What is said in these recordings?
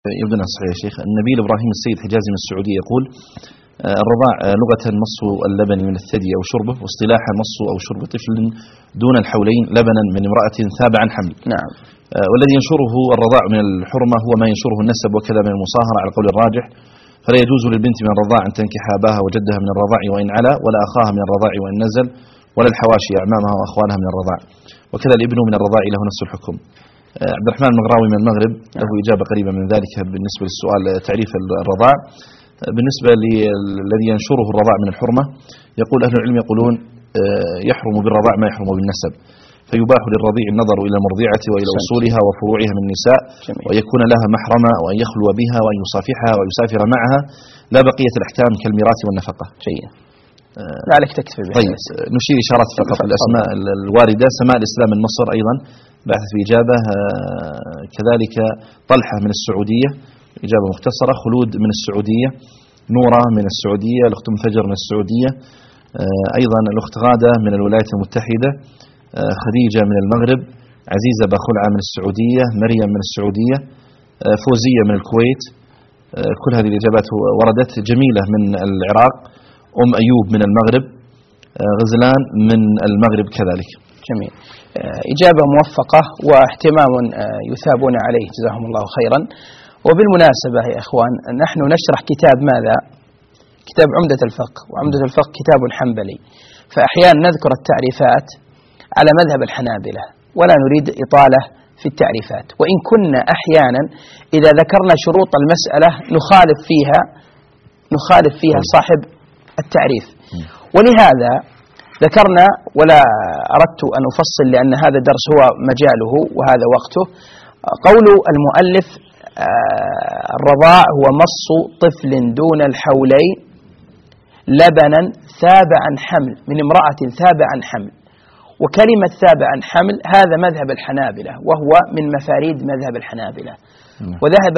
يبدو صحيح يا شيخ. النبيل إبراهيم السيد حجازي من السعودية يقول الرضاع لغة مص اللبن من الثدي أو شربه، واصطلاحا مص أو شرب طفل دون الحولين لبنا من امرأة ثاب عن حمل. نعم. والذي ينشره الرضاع من الحرمة هو ما ينشره النسب وكذا من المصاهرة على القول الراجح، فلا يجوز للبنت من الرضاع أن تنكح أباها وجدها من الرضاع وإن علا، ولا أخاها من الرضاع وإن نزل، ولا الحواشي أعمامها وأخوانها من الرضاع، وكذا الابن من الرضاع له نفس الحكم. عبد الرحمن المغراوي من المغرب له إجابة قريبة من ذلك بالنسبة للسؤال تعريف الرضاع. بالنسبة للذي ينشره الرضاع من الحرمة، يقول أهل العلم يقولون يحرم بالرضاع ما يحرم بالنسب، فيباح للرضيع النظر إلى المرضعة وإلى أصولها وفروعها من النساء، ويكون لها محرمة، وأن يخلو بها، وأن يصافحها ويسافر معها، لا بقية الأحكام كالميراث والنفقة. جيد. لا عليك تكتفي به. طيب نشير إشارات فقط الأسماء الواردة. سماء الإسلام من مصر أيضا بعثت بإجابة، كذلك طلحة من السعودية إجابة مختصرة، خلود من السعودية، نورة من السعودية، الأخت فجر من السعودية، أيضا الأخت غادة من الولايات المتحدة، خديجة من المغرب، عزيزة باخلعة من السعودية، مريم من السعودية، فوزية من الكويت. كل هذه الإجابات وردت. جميلة من العراق، أم أيوب من المغرب، غزلان من المغرب كذلك. جميل. إجابة موفقة واهتمام يثابون عليه، جزاهم الله خيرا. وبالمناسبة يا إخوان، نحن نشرح كتاب ماذا؟ كتاب عمدة الفقه، وعمدة الفقه كتاب حنبلي، فأحيانا نذكر التعريفات على مذهب الحنابلة ولا نريد إطالة في التعريفات، وإن كنا أحيانا إذا ذكرنا شروط المسألة نخالف فيها صاحب التعريف. ولهذا ذكرنا، ولا أردت أن أفصل لأن هذا درس هو مجاله وهذا وقته، قول المؤلف الرضاع هو مص طفل دون الحولين لبنا ثاب عن حمل من امرأة ثاب عن حمل. وكلمة ثاب عن حمل هذا مذهب الحنابلة، وهو من مفاريد مذهب الحنابلة. وذهب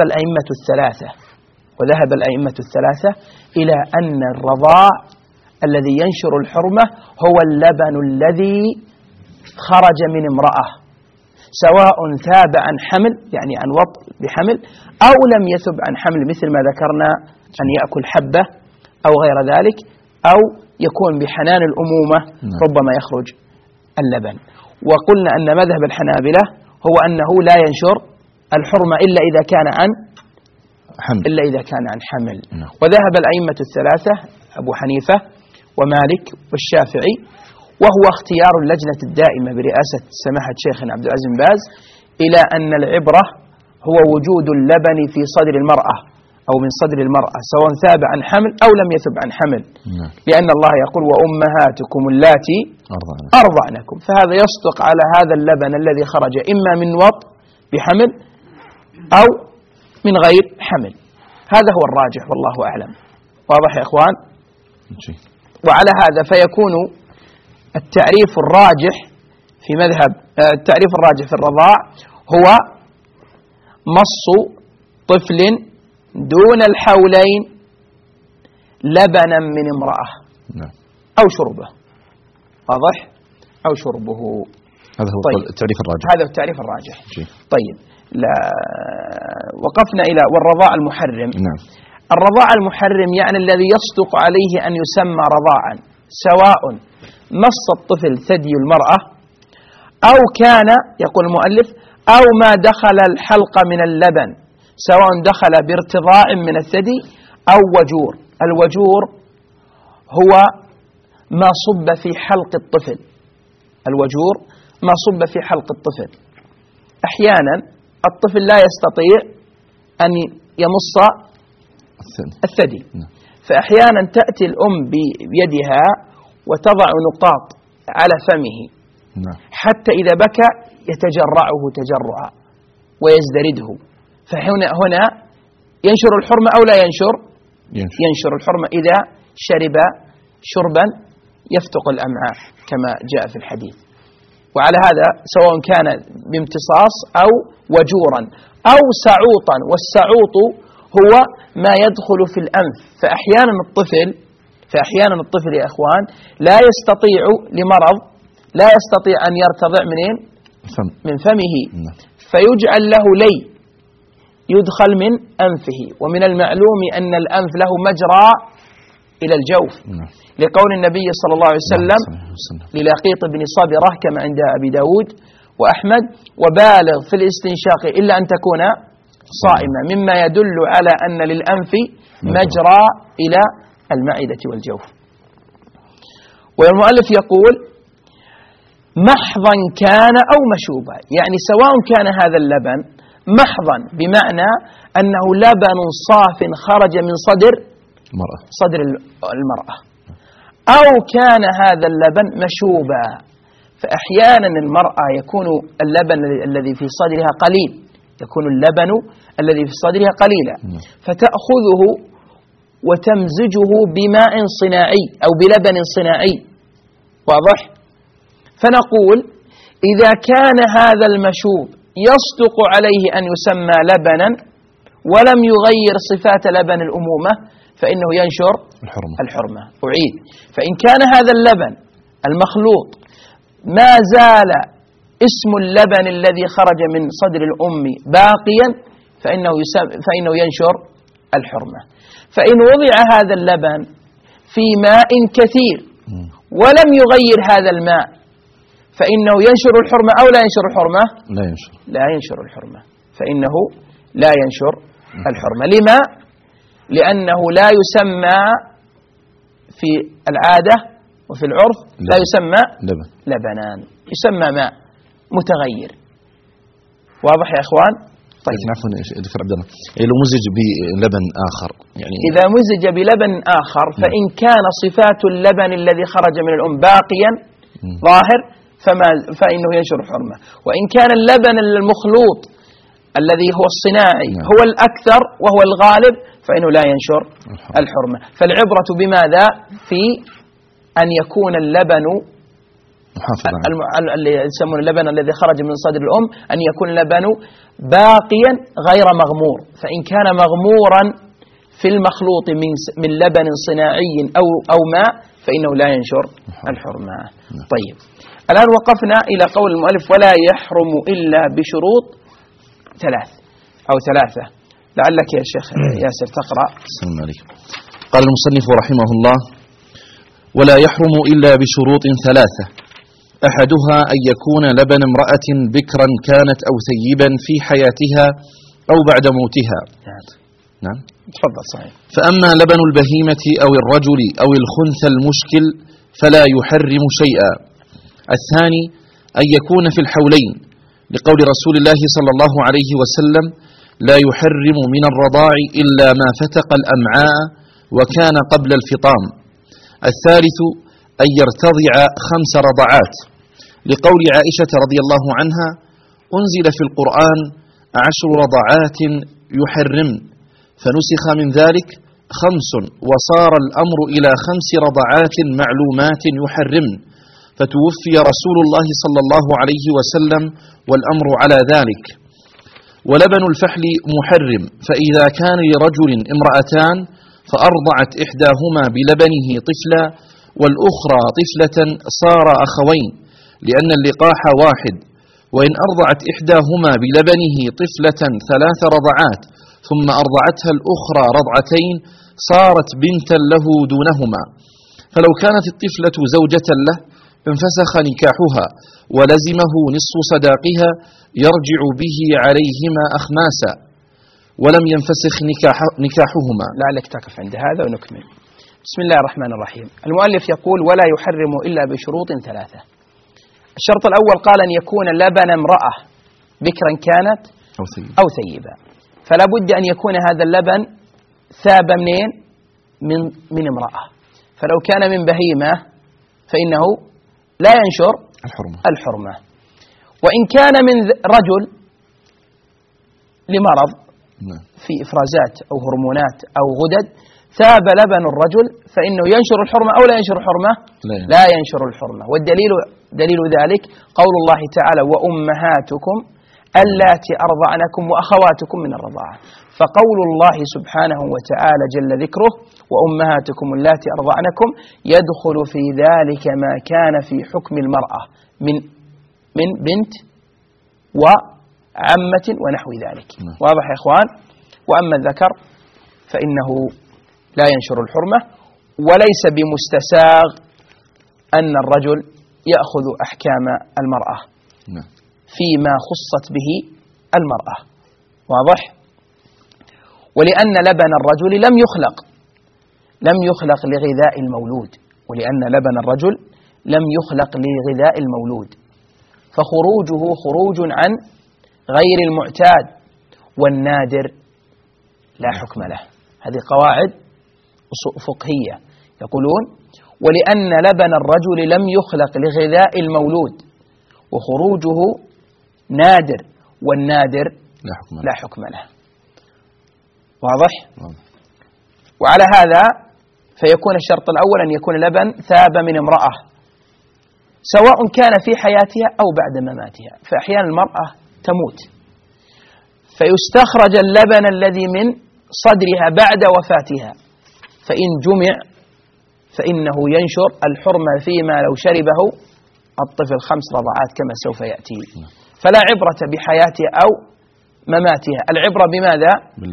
الأئمة الثلاثة إلى أن الرضاع الذي ينشر الحرمة هو اللبن الذي خرج من امرأة، سواء ثاب عن حمل يعني عن وطء بحمل، أو لم يثب عن حمل مثل ما ذكرنا أن يأكل حبة أو غير ذلك، أو يكون بحنان الأمومة ربما يخرج اللبن. وقلنا أن مذهب الحنابلة هو أنه لا ينشر الحرمة إلا إذا كان عن حمل. وذهب الأئمة الثلاثة أبو حنيفة ومالك والشافعي، وهو اختيار اللجنة الدائمة برئاسة سماحة شيخنا عبد العزيز بن باز، إلى أن العبرة هو وجود اللبن في صدر المرأة أو من صدر المرأة، سواء ثاب عن حمل أو لم يثب عن حمل، لأن الله يقول وأمهاتكم اللاتي أرضعنكم، فهذا يصدق على هذا اللبن الذي خرج إما من وطء بحمل أو من غير حمل. هذا هو الراجح والله أعلم. واضح يا إخوان؟ وعلى هذا فيكون التعريف الراجح في الرضاع هو مص طفل دون الحولين لبنا من امرأة أو شربه. واضح؟ أو شربه. هذا هو التعريف الراجح. هذا التعريف الراجح. طيب، لا وقفنا إلى والرضاع المحرم. الرضاع المحرم يعني الذي يصدق عليه أن يسمى رضاعا، سواء مص الطفل ثدي المرأة، أو كان يقول المؤلف أو ما دخل الحلق من اللبن، سواء دخل بارتضاع من الثدي أو وجور. الوجور هو ما صب في حلق الطفل. الوجور ما صب في حلق الطفل. أحيانا الطفل لا يستطيع أن يمص الثدي، فأحيانا تأتي الأم بيدها وتضع نقاط على فمه حتى إذا بكى يتجرعه تجرعا ويزدرده، فهنا ينشر الحرمة أو لا ينشر؟ ينشر الحرمة إذا شرب شربا يفتق الأمعاء كما جاء في الحديث. وعلى هذا سواء كان بامتصاص أو وجورا أو سعوطا، والسعوط هو ما يدخل في الأنف. فأحيانا الطفل يا إخوان لا يستطيع لمرض لا يستطيع أن يرتضع من فمه، فيجعل له لي يدخل من أنفه، ومن المعلوم أن الأنف له مجرى إلى الجوف، لقول النبي صلى الله عليه وسلم للقيط بن صبرة كما عند أبي داود وأحمد: وبالغ في الاستنشاق إلا أن تكون صائمة، مما يدل على أن للأنف مجرى إلى المعدة والجوف. والمؤلف يقول: محضا كان أو مشوبا، يعني سواء كان هذا اللبن محضا بمعنى أنه لبن صاف خرج من صدر المرأة، أو كان هذا اللبن مشوبا. فأحيانا المرأة يكون اللبن الذي في صدرها قليل، يكون اللبن الذي في صدرها قليلا، فتأخذه وتمزجه بماء صناعي أو بلبن صناعي، واضح؟ فنقول إذا كان هذا المشوب يصدق عليه أن يسمى لبنا ولم يغير صفات لبن الأمومة فإنه ينشر الحرمة. أعيد: فإن كان هذا اللبن المخلوط ما زال اسم اللبن الذي خرج من صدر الأم باقيا فإنه ينشر الحرمة. فإن وضع هذا اللبن في ماء كثير ولم يغير هذا الماء فإنه ينشر الحرمة أو لا ينشر الحرمة؟ لا ينشر الحرمة، فإنه لا ينشر الحرمة. لما؟ لأنه لا يسمى في العادة وفي العرف لا يسمى لبنان، يسمى ماء متغير. واضح يا أخوان؟ طيب عفوا دكتور عبد الله، لو مزج بلبن آخر يعني إذا مزج بلبن آخر فإن كان صفات اللبن الذي خرج من الأم باقيا ظاهر فإنه ينشر الحرمة، وإن كان اللبن المخلوط الذي هو الصناعي هو الأكثر وهو الغالب فإنه لا ينشر الحرمة. فالعبرة بماذا؟ في أن يكون اللبن اللي يسمون اللبن الذي خرج من صدر الأم أن يكون اللبن باقيا غير مغمور، فإن كان مغمورا في المخلوط من لبن صناعي أو ماء فإنه لا ينشر الحرمة. طيب، الآن وقفنا إلى قول المؤلف: ولا يحرم إلا بشروط ثلاثة. لعلك يا شيخ ياسر تقرأ. السلام عليكم. قال المصنف رحمه الله: ولا يحرم إلا بشروط ثلاثة، أحدها أن يكون لبن امرأة بكرا كانت أو ثيبا في حياتها أو بعد موتها. نعم تفضل. صحيح. فأما لبن البهيمة أو الرجل أو الخنثى المشكل فلا يحرم شيئا. الثاني أن يكون في الحولين، لقول رسول الله صلى الله عليه وسلم: لا يحرم من الرضاع إلا ما فتق الأمعاء وكان قبل الفطام. الثالث أن يرتضع 5 رضعات، لقول عائشة رضي الله عنها: أنزل في القرآن 10 رضعات يحرم، فنسخ من ذلك 5 وصار الأمر إلى 5 رضعات معلومات يحرم، فتوفي رسول الله صلى الله عليه وسلم والأمر على ذلك. ولبن الفحل محرم، فإذا كان لرجل امرأتان فأرضعت إحداهما بلبنه طفلا والأخرى طفلة صار أخوين، لأن اللقاح واحد. وإن أرضعت إحداهما بلبنه طفلة 3 رضعات ثم أرضعتها الأخرى رضعتين صارت بنتا له دونهما. فلو كانت الطفلة زوجة له انفسخ نكاحها ولزمه نصف صداقها يرجع به عليهما أخماسا، ولم ينفسخ نكاحهما. لعلك تقف عند هذا ونكمل. بسم الله الرحمن الرحيم. المؤلف يقول: ولا يحرم إلا بشروط 3. الشرط الأول قال أن يكون لبن امرأة بكرا كانت أو ثيبا، فلا بد أن يكون هذا اللبن ثاب منين؟ من امرأة. فلو كان من بهيمة فإنه لا ينشر الحرمة. وإن كان من رجل لمرض في إفرازات أو هرمونات أو غدد ثاب لبن الرجل فإنه ينشر الحرمة أو لا ينشر الحرمة؟ لا ينشر الحرمة. دليل ذلك قول الله تعالى: وأمهاتكم اللاتي أرضعنكم وأخواتكم من الرضاعة. فقول الله سبحانه وتعالى جل ذكره: وأمهاتكم اللاتي أرضعنكم يدخل في ذلك ما كان في حكم المرأة من بنت عمة ونحو ذلك. واضح يا إخوان؟ وأما الذكر فإنه لا ينشر الحرمة، وليس بمستساغ أن الرجل يأخذ أحكام المرأة فيما خصت به المرأة. واضح؟ ولأن لبن الرجل لم يخلق لغذاء المولود، ولأن لبن الرجل لم يخلق لغذاء المولود، فخروجه خروج عن غير المعتاد، والنادر لا حكم له. هذه قواعد فقهية يقولون: ولأن لبن الرجل لم يخلق لغذاء المولود، وخروجه نادر، والنادر لا حكم له. واضح؟ وعلى هذا فيكون الشرط الأول أن يكون اللبن ثاب من امرأة، سواء كان في حياتها أو بعد مماتها، فأحيانا المرأة تموت فيستخرج اللبن الذي من صدرها بعد وفاتها، فإن جمع فإنه ينشر الحرمة فيما لو شربه الطفل 5 رضعات كما سوف يأتي. فلا عبرة بحياتها أو مماتها، العبرة بماذا؟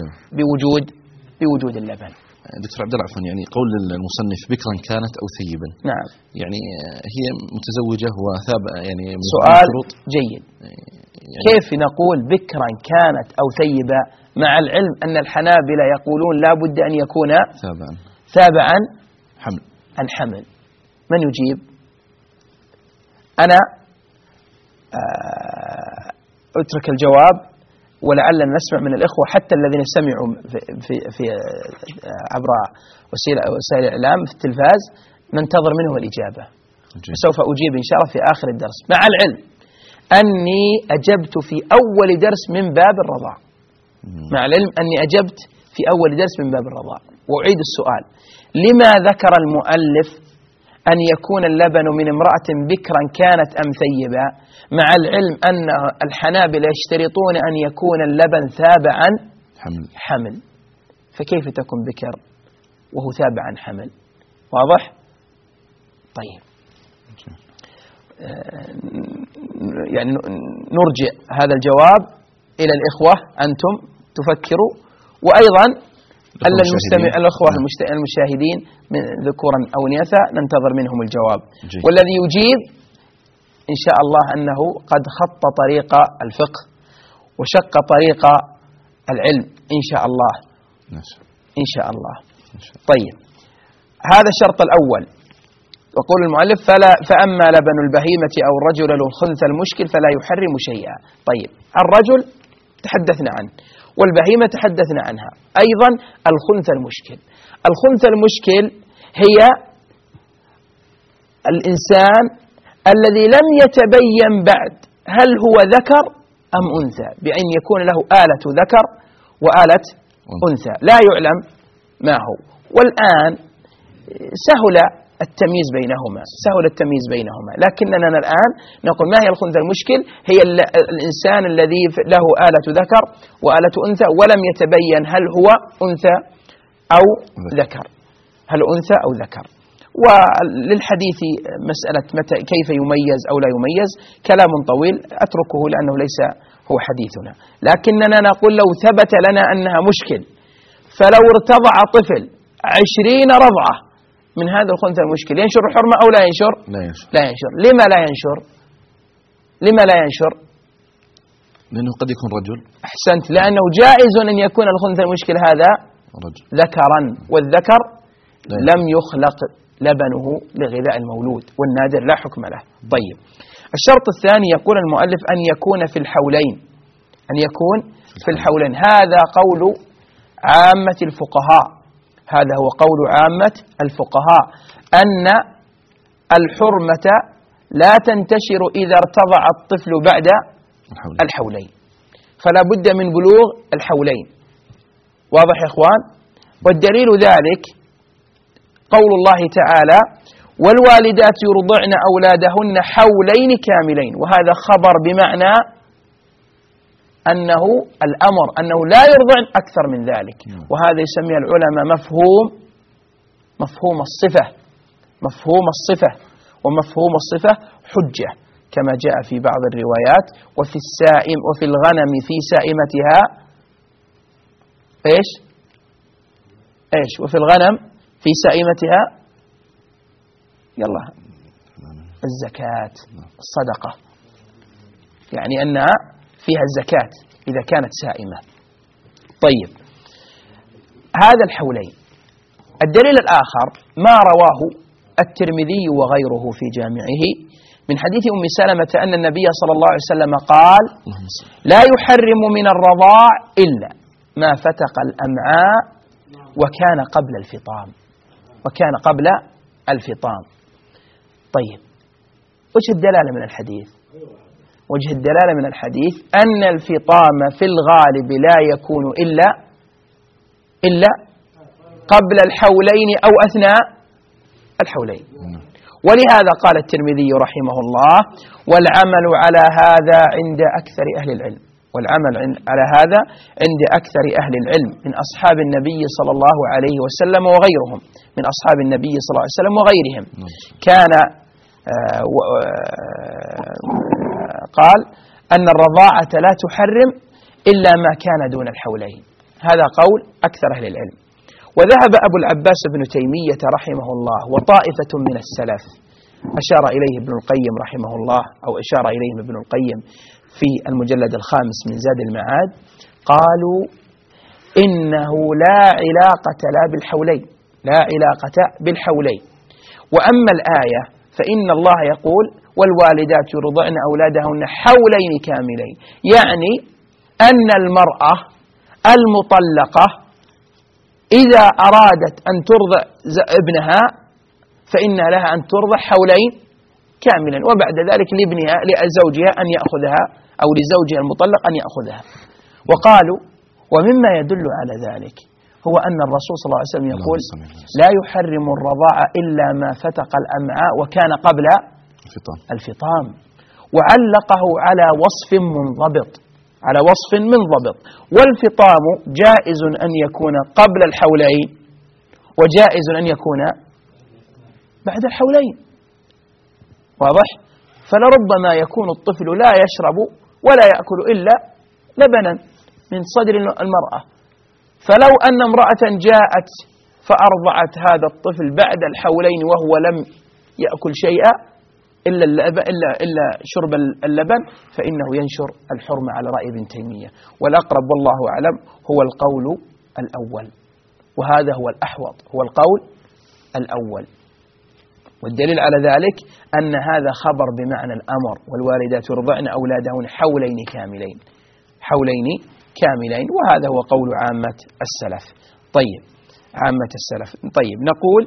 بوجود اللبن. دكتور عبد الله، عفوا، يعني قول المصنف بكرا كانت أو ثيبا، نعم، يعني هي متزوجة وثاب، يعني سؤال جيد. يعني كيف نقول بكرا كانت أو ثيبا مع العلم أن الحنابلة يقولون لا بد أن يكون ثابا عن حمل؟ من يجيب؟ أنا أترك الجواب، ولعلنا نسمع من الإخوة حتى الذين سمعوا في عبر وسائل الإعلام في التلفاز، ننتظر منه الإجابة. سوف أجيب إن شاء الله في آخر الدرس، مع العلم أني أجبت في أول درس من باب الرضاع، مع العلم أني أجبت في أول درس من باب الرضاع. وأعيد السؤال: لما ذكر المؤلف أن يكون اللبن من امرأة بكرا كانت أم ثيبا، مع العلم أن الحنابلة يشترطون أن يكون اللبن ثابا عن حمل، فكيف تكون بكر وهو ثابا عن حمل؟ واضح؟ طيب، يعني نرجع هذا الجواب إلى الإخوة، أنتم تفكروا، وأيضا الأخوة المشاهدين من ذكورا أو إناثا ننتظر منهم الجواب. والذي يجيب إن شاء الله أنه قد خط طريق الفقه وشق طريق العلم إن شاء الله، إن شاء الله. طيب، هذا الشرط الأول. يقول المؤلف: فأما لبن البهيمة أو الرجل له الخنثى المشكل فلا يحرم شيئا. طيب، الرجل تحدثنا عنه، والبهيمة تحدثنا عنها، أيضا الخنثى المشكل. الخنثى المشكل هي الإنسان الذي لم يتبين بعد هل هو ذكر أم أنثى، بأن يكون له آلة ذكر وآلة أنثى لا يعلم ما هو. والآن سهل التمييز بينهما، لكننا الآن نقول: ما هي الخنثى المشكل؟ هي الإنسان الذي له آلة ذكر وآلة أنثى ولم يتبين هل هو أنثى أو ذكر، وللحديث مسألة كيف يميز أو لا يميز كلام طويل أتركه لأنه ليس هو حديثنا، لكننا نقول لو ثبت لنا أنها مشكل، فلو ارتضع طفل 20 رضعة من هذا الخنثى المشكل ينشر الحرمة أو لا ينشر؟ لا ينشر. لما لا ينشر؟ لأنه قد يكون رجل. أحسنت، لأنه جائز أن يكون الخنثى المشكل هذا رجل ذكرا، والذكر لم يخلق لبنه لغذاء المولود، والنادر لا حكم له. طيب، الشرط الثاني يقول المؤلف أن يكون في الحولين. هذا قول عامة الفقهاء، هذا هو قول عامة الفقهاء، أن الحرمة لا تنتشر إذا ارتضع الطفل بعد الحولين، فلا بد من بلوغ الحولين. واضح يا إخوان؟ والدليل ذلك قول الله تعالى: والوالدات يرضعن أولادهن حولين كاملين، وهذا خبر بمعنى أنه الأمر أنه لا يرضعن أكثر من ذلك، وهذا يسميه العلماء مفهوم الصفة، ومفهوم الصفة حجة كما جاء في بعض الروايات. وفي الغنم في سائمتها إيش وفي الغنم في سائمتها يلا الزكاة الصدقة، يعني أنها فيها الزكاة إذا كانت سائمة. طيب، هذا الحولين. الدليل الآخر ما رواه الترمذي وغيره في جامعه من حديث أم سلمة أن النبي صلى الله عليه وسلم قال: لا يحرم من الرضاع إلا ما فتق الأمعاء وكان قبل الفطام. طيب، وجه الدلالة من الحديث؟ وجه الدلالة من الحديث أن الفطام في الغالب لا يكون إلا قبل الحولين أو أثناء الحولين. ولهذا قال الترمذي رحمه الله: والعمل على هذا عند أكثر أهل العلم، عند أكثر أهل العلم من أصحاب النبي صلى الله عليه وسلم وغيرهم، من أصحاب النبي صلى الله عليه وسلم وغيرهم. كان قال أن الرضاعة لا تحرم إلا ما كان دون الحولين. هذا قول أكثر أهل العلم. وذهب أبو العباس بن تيمية رحمه الله وطائفة من السلف، أشار إليه ابن القيم رحمه الله، أو أشار إليهم ابن القيم في المجلد 5 من زاد المعاد، قالوا إنه لا علاقة بالحولين. وأما الآية فإن الله يقول: والوالدات يرضعن أولادهن حولين كاملين، يعني أن المرأة المطلقة إذا أرادت أن ترضع ابنها فإن لها أن ترضع حولين كاملا، وبعد ذلك لابنها لزوجها أن يأخذها، أو لزوجها المطلق أن يأخذها. وقالوا: ومما يدل على ذلك هو أن الرسول صلى الله عليه وسلم يقول: لا يحرم الرضاع إلا ما فتق الأمعاء وكان قبل الفطام، وعلقه على وصف منضبط. والفطام جائز أن يكون قبل الحولين، وجائز أن يكون بعد الحولين. واضح؟ فلربما يكون الطفل لا يشرب ولا يأكل إلا لبنا من صدر المرأة، فلو أن امرأة جاءت فأرضعت هذا الطفل بعد الحولين وهو لم يأكل شيئا إلا شرب اللبن، فإنه ينشر الحرمة على رأي ابن تيمية. والأقرب والله أعلم هو القول الأول، وهذا هو الأحوط، هو القول الأول. والدليل على ذلك أن هذا خبر بمعنى الأمر: والوالدات يرضعن أولادهن حولين كاملين، وهذا هو قول عامة السلف. طيب، نقول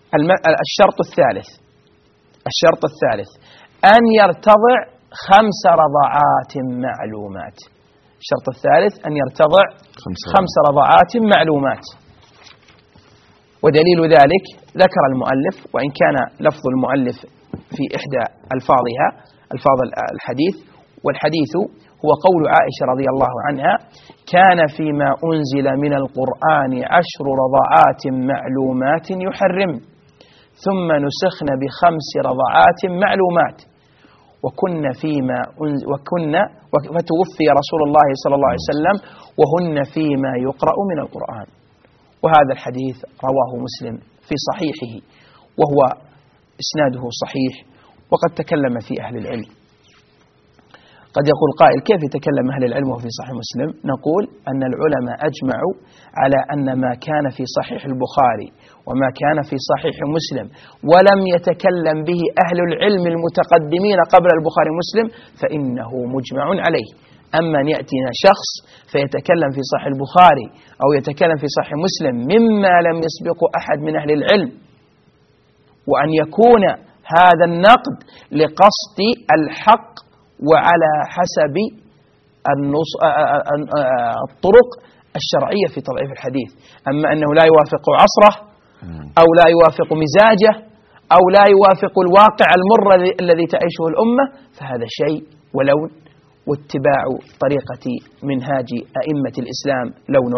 الشرط الثالث أن يرتضع 5 رضعات معلومات. الشرط الثالث أن يرتضع 5 رضعات معلومات. ودليل ذلك ذكر المؤلف، وإن كان لفظ المؤلف في إحدى ألفاظ الحديث، والحديث هو قول عائشة رضي الله عنها: كان فيما أنزل من القرآن 10 رضعات معلومات يحرم، ثم نسخن ب5 رضعات معلومات، فتوفي رسول الله صلى الله عليه وسلم وهن فيما يقرأ من القرآن. وهذا الحديث رواه مسلم في صحيحه، وهو إسناده صحيح. وقد تكلم في أهل العلم. قد يقول قائل: كيف يتكلم أهل العلم وفي صحيح مسلم؟ نقول أن العلماء أجمعوا على أن ما كان في صحيح البخاري وما كان في صحيح مسلم ولم يتكلم به أهل العلم المتقدمين قبل البخاري ومسلم فإنه مجمع عليه. أما أن يأتينا شخص فيتكلم في صحيح البخاري أو يتكلم في صحيح مسلم مما لم يسبق أحد من أهل العلم، وأن يكون هذا النقد لقصد الحق وعلى حسب الطرق الشرعية في تضعيف الحديث. أما أنه لا يوافق عصره أو لا يوافق مزاجه أو لا يوافق الواقع المر الذي تعيشه الأمة، فهذا شيء. ولون واتباع طريقة منهاج أئمة الإسلام لون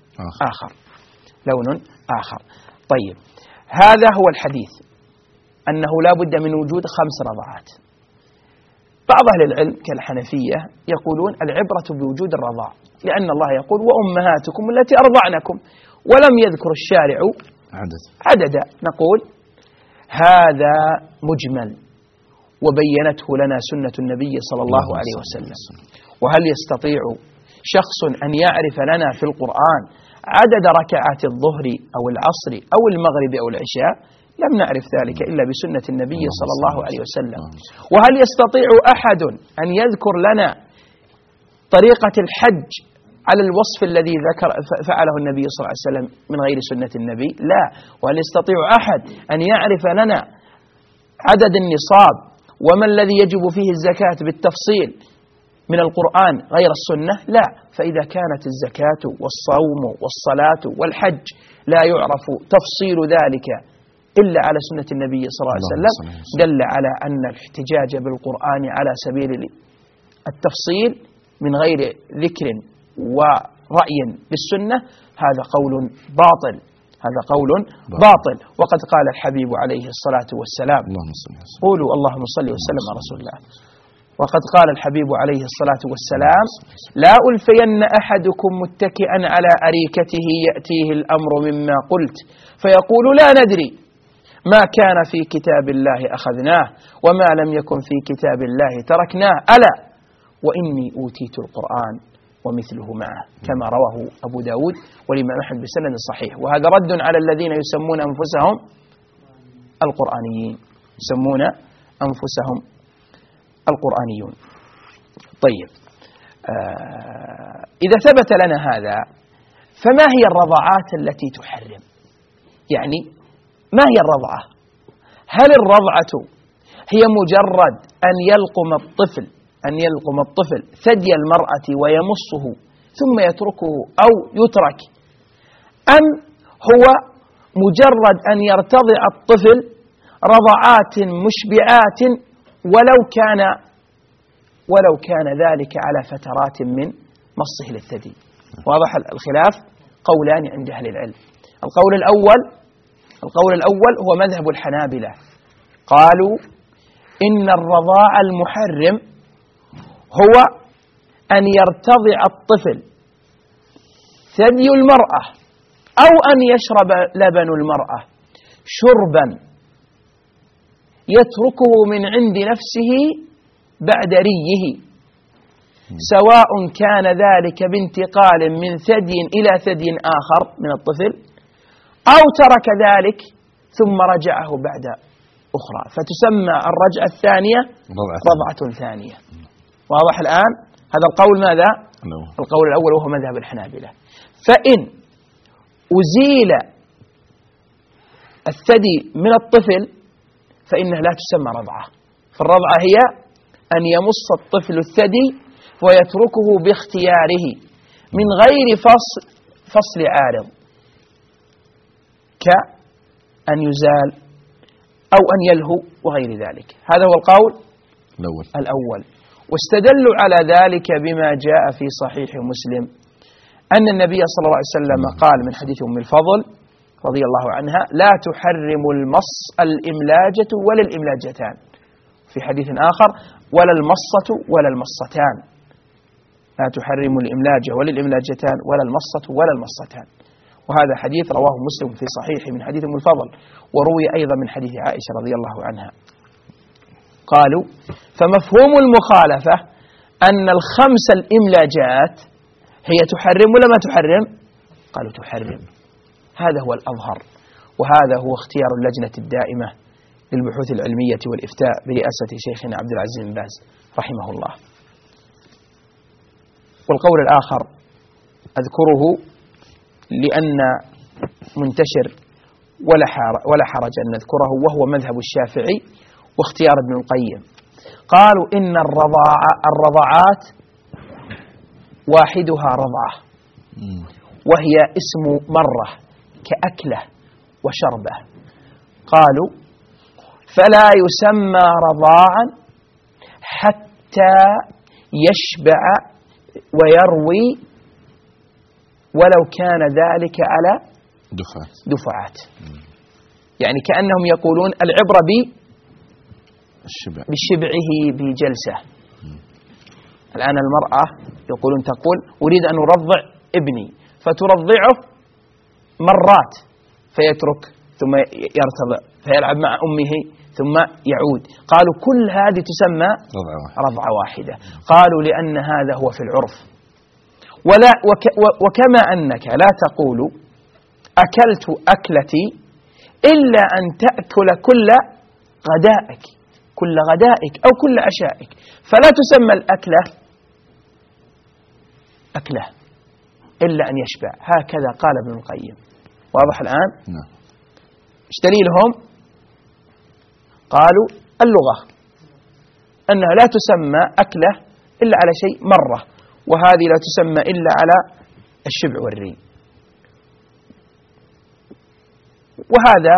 آخر. طيب، هذا هو الحديث، أنه لا بد من وجود 5 رضعات. بعض أهل العلم كالحنفية يقولون العبرة بوجود الرضاع، لأن الله يقول وأمهاتكم التي أرضعنكم، ولم يذكر الشارع عددا. نقول هذا مجمل وبينته لنا سنة النبي صلى الله عليه وسلم. وهل يستطيع شخص أن يعرف لنا في القرآن عدد ركعات الظهر أو العصر أو المغرب أو العشاء؟ لم نعرف ذلك إلا بسنة النبي صلى الله عليه وسلم. وهل يستطيع أحد أن يذكر لنا طريقة الحج على الوصف الذي فعله النبي صلى الله عليه وسلم من غير سنة النبي؟ لا. وهل يستطيع أحد أن يعرف لنا عدد النصاب وما الذي يجب فيه الزكاة بالتفصيل من القرآن غير السنة؟ لا. فإذا كانت الزكاة والصوم والصلاة والحج لا يعرف تفصيل ذلك إلا على سنة النبي صلى الله عليه وسلم، دل على أن الاحتجاج بالقرآن على سبيل التفصيل من غير ذكر ورأي بالسنة هذا قول باطل، هذا قول باطل. وقد قال الحبيب عليه الصلاة والسلام، قولوا اللهم صل وسلم على رسول الله، وقد قال الحبيب عليه الصلاة والسلام لا ألفين أحدكم متكئا على أريكته يأتيه الأمر مما قلت فيقول لا ندري ما كان في كتاب الله أخذناه وما لم يكن في كتاب الله تركناه ألا وإني أوتيت القرآن ومثله معه، كما رواه أبو داود والإمام أحمد بسند صحيح. وهذا رد على الذين يسمون أنفسهم القرآنيين، يسمون أنفسهم القرآنيون. طيب، إذا ثبت لنا هذا فما هي الرضعات التي تحرم؟ يعني ما هي الرضعة؟ هل الرضعة هي مجرد أن يلقم الطفل ثدي المرأة ويمصه ثم يتركه أو يترك، أم هو مجرد أن يرتضع الطفل رضعات مشبعات ولو كان ذلك على فترات من مصه للثدي؟ واضح الخلاف، قولان عند أهل العلم. القول الأول هو مذهب الحنابلة، قالوا إن الرضاع المحرم هو أن يرتضع الطفل ثدي المرأة أو أن يشرب لبن المرأة شربا يتركه من عند نفسه بعد ريه، سواء كان ذلك بانتقال من ثدي إلى ثدي آخر من الطفل أو ترك ذلك ثم رجعه بعد أخرى، فتسمى الرجعة الثانية رضعة ثانية. واضح الآن؟ هذا القول ماذا؟ القول الأول وهو مذهب الحنابلة. فإن أزيل الثدي من الطفل فإنها لا تسمى رضعة، فالرضعة هي أن يمص الطفل الثدي ويتركه باختياره من غير فصل عارض، كأن يزال أو أن يلهو وغير ذلك. هذا هو القول الأول. واستدلوا على ذلك بما جاء في صحيح مسلم أن النبي صلى الله عليه وسلم قال من حديث أم الفضل رضي الله عنها لا تحرم المص الإملاجة ولا الإملاجتان، في حديث آخر ولا المصة ولا المصتان، لا تحرم الإملاجة ولا الإملاجتان ولا المصة ولا المصتان. وهذا حديث رواه مسلم في صحيحه من حديث أم الفضل، وروي أيضا من حديث عائشة رضي الله عنها. قالوا فمفهوم المخالفة أن الخمس الإملاجات هي تحرم ولا ما تحرم؟ قالوا تحرم. هذا هو الأظهر، وهذا هو اختيار اللجنة الدائمة للبحوث العلمية والإفتاء برئاسة شيخنا عبد العزيز بن باز رحمه الله. والقول الآخر أذكره لأن منتشر ولا حرج أن نذكره، وهو مذهب الشافعي واختيار ابن القيم. قالوا إن الرضعات واحدها رضعة، وهي اسم مرة كأكلة وشربة. قالوا فلا يسمى رضاعا حتى يشبع ويروي ولو كان ذلك على دفعات. يعني كأنهم يقولون العبرة بشبعه بجلسة. الآن المرأة يقولون تقول أريد أن أرضع ابني، فترضعه مرات فيترك ثم يرتضع فيلعب مع أمه ثم يعود. قالوا كل هذه تسمى رضعة واحدة. قالوا لأن هذا هو في العرف. وكما أنك لا تقول أكلت أكلتي إلا أن تأكل كل غدائك أو كل عشائك، فلا تسمى الأكلة أكلة إلا أن يشبع. هكذا قال ابن القيم. واضح الآن؟ نعم. ايش دليلهم؟ قالوا اللغة أنها لا تسمى أكلة إلا على شيء مرة، وهذه لا تسمى إلا على الشبع والري. وهذا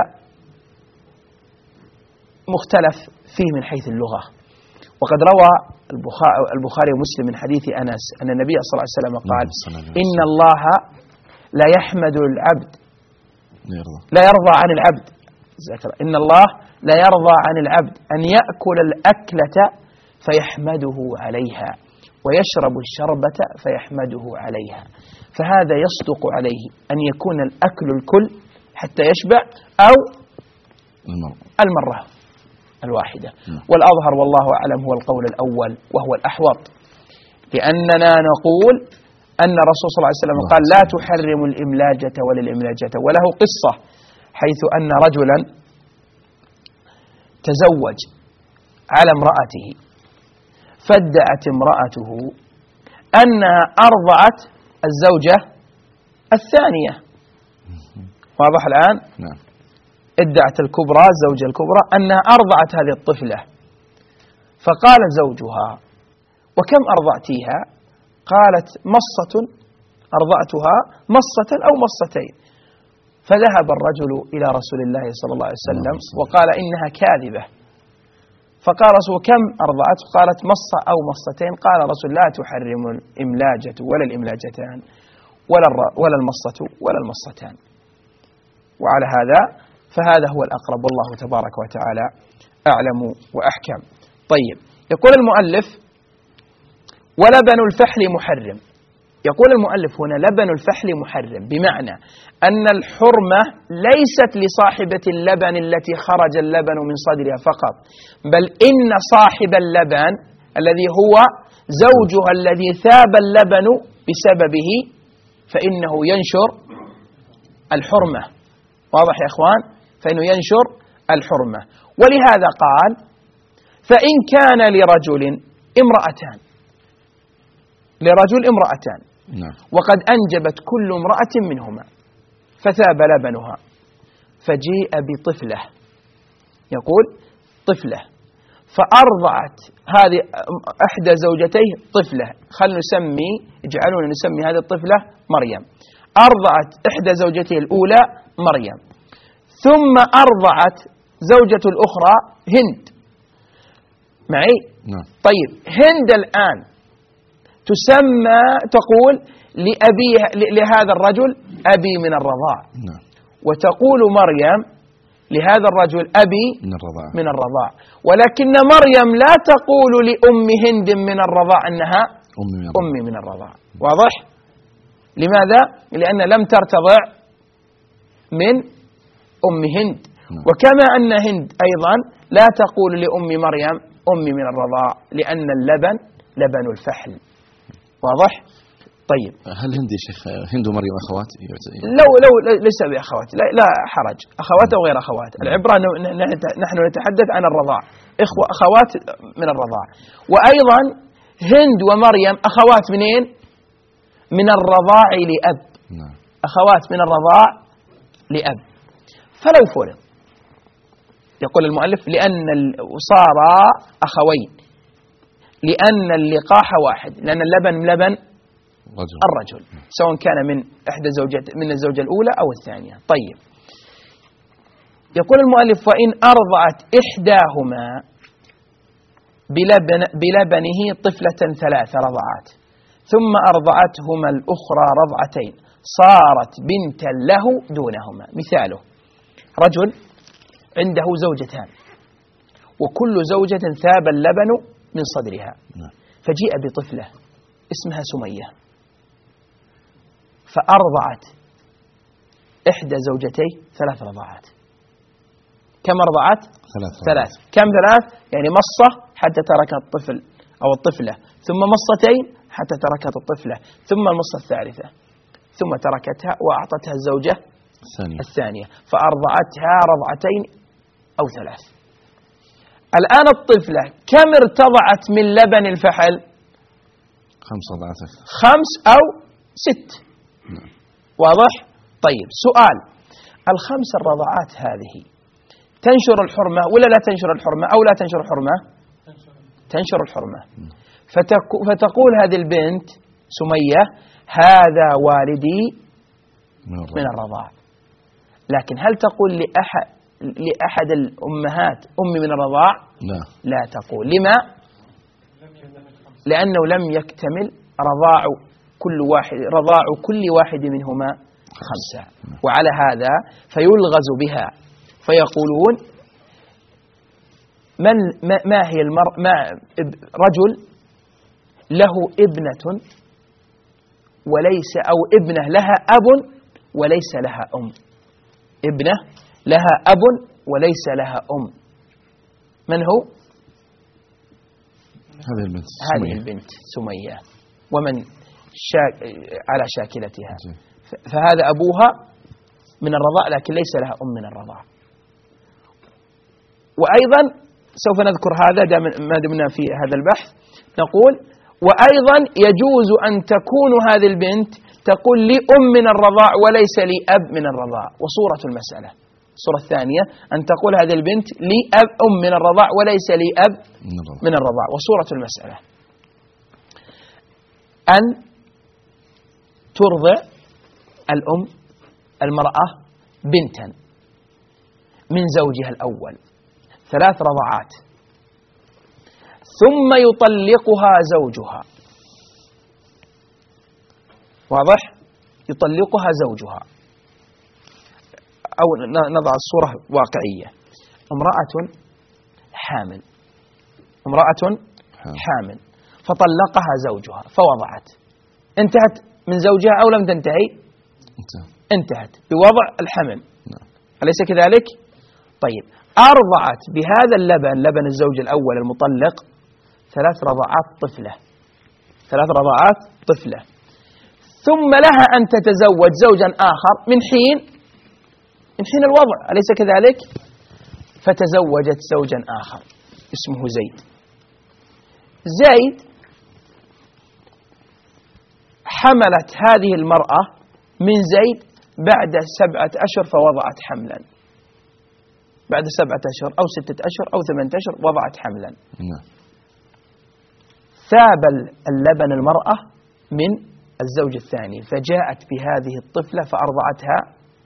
مختلف فيه من حيث اللغة. وقد روى البخاري ومسلم من حديث أنس أن النبي صلى الله عليه وسلم قال: إن الله لا يحمد العبد لا يرضى عن العبد إن الله لا يرضى عن العبد أن يأكل الأكلة فيحمده عليها ويشرب الشربة فيحمده عليها. فهذا يصدق عليه أن يكون الأكل الكل حتى يشبع أو المرة الواحدة. والأظهر والله أعلم هو القول الأول وهو الأحوط، لأننا نقول أن الرسول صلى الله عليه وسلم قال: لا تحرم الإملاجة ولا الإملاجة. وله قصة حيث أن رجلا تزوج على امرأته، فادعت امرأته أنها أرضعت الزوجة الثانية. واضح الآن؟ نعم. ادعت الكبرى الزوجة الكبرى أنها أرضعت هذه الطفلة، فقال زوجها: وكم أرضعتيها؟ قالت: مصة أرضعتها مصة أو مصتين. فذهب الرجل إلى رسول الله صلى الله عليه وسلم وقال: إنها كاذبة. فقال رسول: كم أرضعت؟ قالت: مصة أو مصتين. قال رسول: لا تحرم الإملاجة ولا الإملاجتان ولا المصة ولا المصتان. وعلى هذا فهذا هو الأقرب، والله تبارك وتعالى أعلم وأحكم. طيب، يقول المؤلف: ولبن الفحل محرم. يقول المؤلف هنا: لبن الفحل محرم، بمعنى أن الحرمة ليست لصاحبة اللبن التي خرج اللبن من صدرها فقط، بل إن صاحب اللبن الذي هو زوجها الذي ثاب اللبن بسببه فإنه ينشر الحرمة. واضح يا إخوان؟ فإنه ينشر الحرمة. ولهذا قال: فإن كان لرجل امرأتان وقد أنجبت كل امرأة منهما فثاب لبنها، فجيء بطفلة، يقول طفلة، فأرضعت هذه إحدى زوجتيه طفلة، اجعلونا نسمي هذه الطفلة مريم. أرضعت إحدى زوجتيه الأولى مريم، ثم أرضعت زوجة الأخرى هند. معي؟ طيب، هند الآن تسمى، تقول لهذا الرجل أبي من الرضاع، وتقول مريم لهذا الرجل أبي من الرضاع. ولكن مريم لا تقول لأم هند من الرضاع أنها أمي من الرضاع. واضح؟ لماذا؟ لأن لم ترتضع من أم هند. وكما أن هند أيضا لا تقول لأم مريم أمي من الرضاع، لأن اللبن لبن الفحل. واضح؟ طيب، هل هند يا شيخ هند ومريم أخوات؟ لو ليس بأخوات، لا حرج، أخوات أو غير أخوات. العبرة نحن نتحدث عن الرضاع، أخوات من الرضاع. وأيضا هند ومريم أخوات منين؟ من الرضاع لأب. أخوات من الرضاع لأب. فلو فرض، يقول المؤلف: لأن صارا أخوين، لأن اللقاح واحد، لأن اللبن لبن الرجل، سواء كان من إحدى من الزوجة الأولى أو الثانية. طيب، يقول المؤلف: وإن أرضعت إحداهما بلبنه طفلة 3 رضعات، ثم أرضعتهما الأخرى رضعتين، صارت بنتا له دونهما. مثاله: رجل عنده زوجتان وكل زوجة ثاب اللبن من صدرها. فجيء بطفلة اسمها سمية فأرضعت إحدى زوجتي 3 رضعات. كم أرضعت؟ 3. كم 3؟ يعني مصة حتى تركت الطفل أو الطفلة، ثم مصتين حتى تركت الطفلة، ثم المصة الثالثة، ثم تركتها وأعطتها الزوجة الثانية فأرضعتها 2 أو 3. الآن الطفلة كم ارتضعت من لبن الفحل؟ 5 رضعات. 5 أو 6. واضح؟ طيب سؤال، ال5 الرضعات هذه تنشر الحرمة ولا لا تنشر الحرمة أو لا تنشر الحرمة؟ تنشر الحرمة. فتقول هذه البنت سمية هذا والدي من الرضاع. لكن هل تقول لأحد الأمهات أمي من الرضاع؟ لا تقول. لما؟ لأنه لم يكتمل رضاع كل واحد منهما 5. وعلى هذا فيلغز بها فيقولون ما هي رجل له ابنة وليس أو ابنة لها أب وليس لها أم. ابنة لها أب وليس لها أم. من هو؟ هذه البنت سمية. ومن على شاكلتها. فهذا أبوها من الرضاع لكن ليس لها أم من الرضاع. وأيضا سوف نذكر هذا ما دمنا في هذا البحث. نقول وأيضا يجوز أن تكون هذه البنت تقول لي أم من الرضاع وليس لي أب من الرضاع. وصورة المسألة الصورة الثانية أن تقول هذه البنت لي أم من الرضاع وليس لي أب من الرضاع. وصورة المسألة أن ترضع المرأة بنتا من زوجها الأول 3 رضعات ثم يطلقها زوجها. واضح؟ يطلقها زوجها. أو نضع الصورة واقعية. امرأة حامل فطلقها زوجها فوضعت. انتهت من زوجها أو لم تنتهي؟ انتهت بوضع الحمل. أليس كذلك؟ طيب أرضعت بهذا اللبن لبن الزوج الأول المطلق 3 رضعات طفلة ثم لها أن تتزوج زوجا آخر من حين الوضع. أليس كذلك؟ فتزوجت زوجا آخر اسمه زيد حملت هذه المرأة من زيد بعد 7 أشهر فوضعت حملا. بعد 7 أشهر أو 6 أشهر أو 8 أشهر وضعت حملا. ثاب اللبن المرأة من الزوج الثاني فجاءت بهذه الطفلة فأرضعتها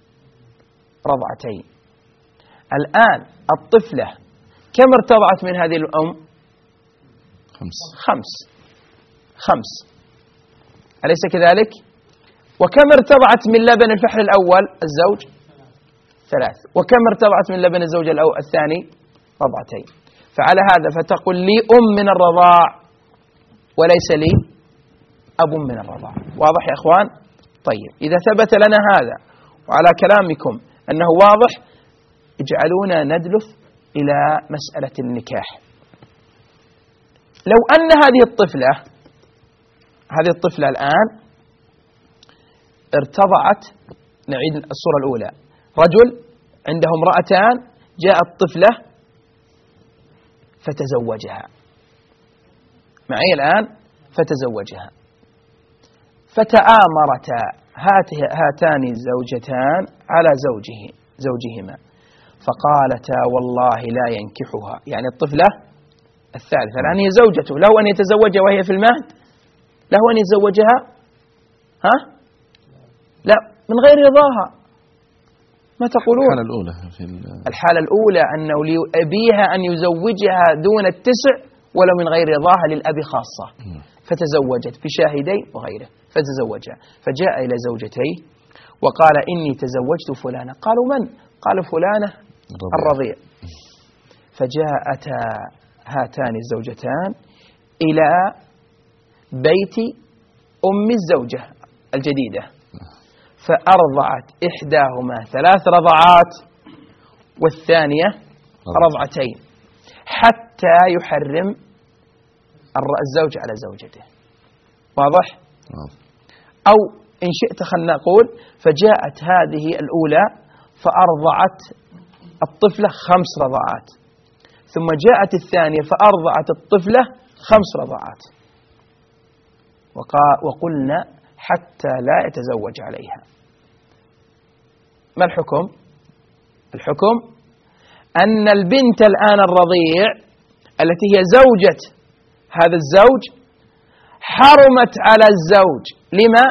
2. الآن الطفلة كم ارتضعت من هذه الأم؟ 5. أليس كذلك؟ وكم ارتضعت من لبن الفحل الأول الزوج؟ 3. وكم ارتضعت من لبن الزوج الثاني؟ 2. فعلى هذا فتقول لي أم من الرضاع وليس لي أب من الرضاع. واضح يا أخوان؟ طيب إذا ثبت لنا هذا وعلى كلامكم أنه واضح اجعلونا ندلف إلى مسألة النكاح. لو أن هذه الطفلة الآن ارتضعت. نعيد الصورة الأولى. رجل عنده امرأتان جاءت طفلة فتزوجها معي الآن فتزوجها فتآمرتا هاتان الزوجتان على زوجهما فقالتا والله لا ينكحها. يعني الطفلة الثالثة الآن هي زوجته له أن يتزوجها وهي في المهد؟ له أن يتزوجها؟ لا من غير رضاها. ما تقولون؟ الحالة الأولى أنه لأبيها أن يزوجها دون 9 ولو من غير رضاها للأب خاصة. فتزوجت بشاهدين وغيره فتزوجها فجاء إلى زوجتيه وقال إني تزوجت فلانة. قالوا من؟ قال فلانة الرضيع. فجاءتا هاتان الزوجتان إلى بيت أم الزوجة الجديدة، فأرضعت إحداهما 3 رضعات والثانية رضعتين، حتى يحرم الزوج على زوجته. واضح؟ أو إن شئت خلنا نقول فجاءت هذه الأولى فأرضعت الطفلة 5 رضعات، ثم جاءت الثانية فأرضعت الطفلة 5 رضعات، وقلنا حتى لا يتزوج عليها. ما الحكم؟ الحكم أن البنت الآن الرضيع التي هي زوجة هذا الزوج حرمت على الزوج. لما؟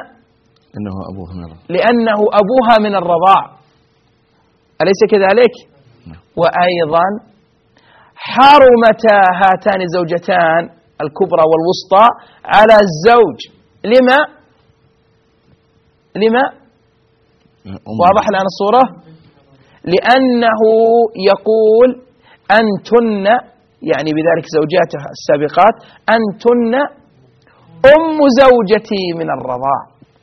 لأنه أبوها من الرضاع، أليس كذلك؟ وأيضا حرمتا هاتان الزوجتان الكبرى والوسطى على الزوج. لما؟ واضح الآن الصورة؟ لأنه يقول أنتن، يعني بذلك زوجاته السابقات، أنتن أم زوجتي من الرضاع،